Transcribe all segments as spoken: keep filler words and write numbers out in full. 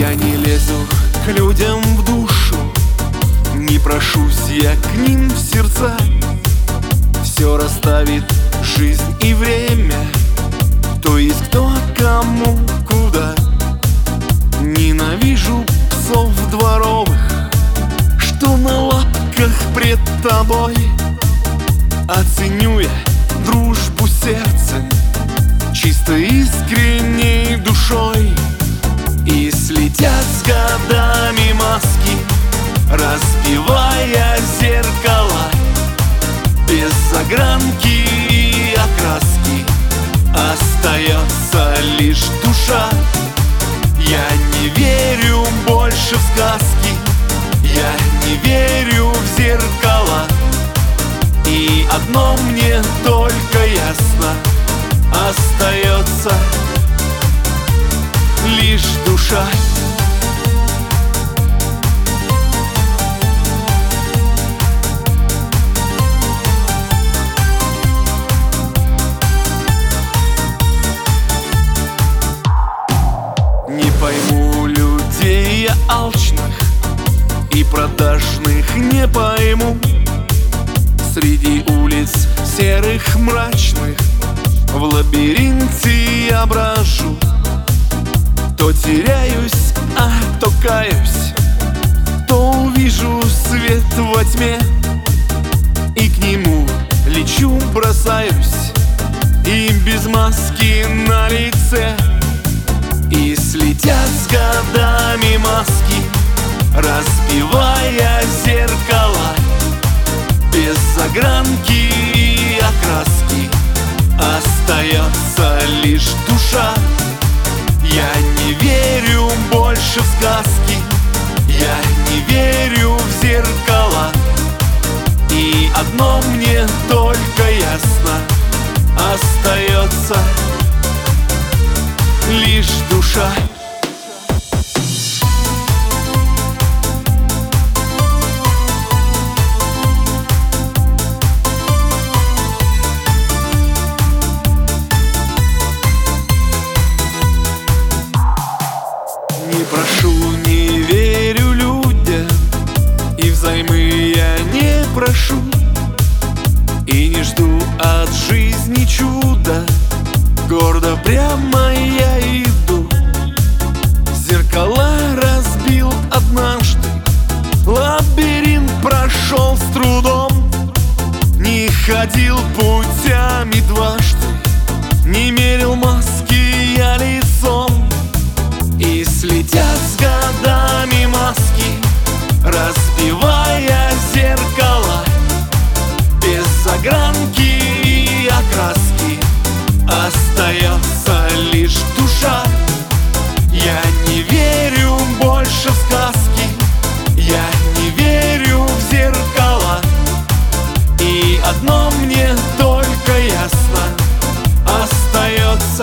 Я не лезу к людям в душу, не прошусь я к ним в сердца. Все расставит жизнь и время, то есть кто, кому, куда. Ненавижу псов дворовых, что на лапках пред тобой. Оценю я дружбу сердцем, чисто искренней душой. И слетят с годами маски, разбивая зеркала. Без загранки и окраски остается лишь душа. Я не верю больше в сказки, я не верю в зеркала. И одно мне только ясно: остается лишь душа. Не пойму людей я алчных и продажных не пойму. Среди улиц серых мрачных в лабиринте я брожу. То теряюсь, а то каюсь, то увижу свет во тьме и к нему лечу, бросаюсь, и без маски на лице. И слетят с годами маски, разбивая зеркала. Без загранки и окраски остается лишь душа. Я не верю больше в сказки, я не верю в зеркала. И одно мне только ясно: остается лишь душа. Не прошу, не верю людям, и взаймы я не прошу, и не жду от жизни чуда. Гордо прямо я иду. Зеркала разбил однажды, лабиринт прошел с трудом. Не ходил путями дважды, не мерил маски я лицом. И слетят с годами маски, разбивая зеркала. Без загранки и окраски остается лишь душа. Я не верю больше в сказки, я не верю в зеркала. И одно мне только ясно: остается.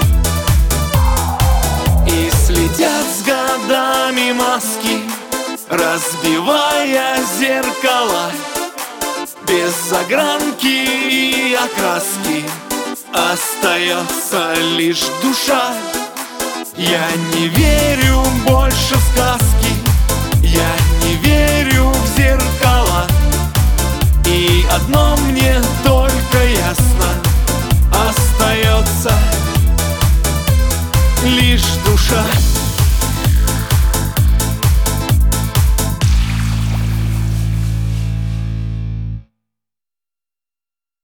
И слетят с годами маски, разбивая зеркала. Без загранки и окраски остается лишь душа. Я не верю больше в сказки, я не верю в зеркала. И одно мне только ясно: остается лишь душа.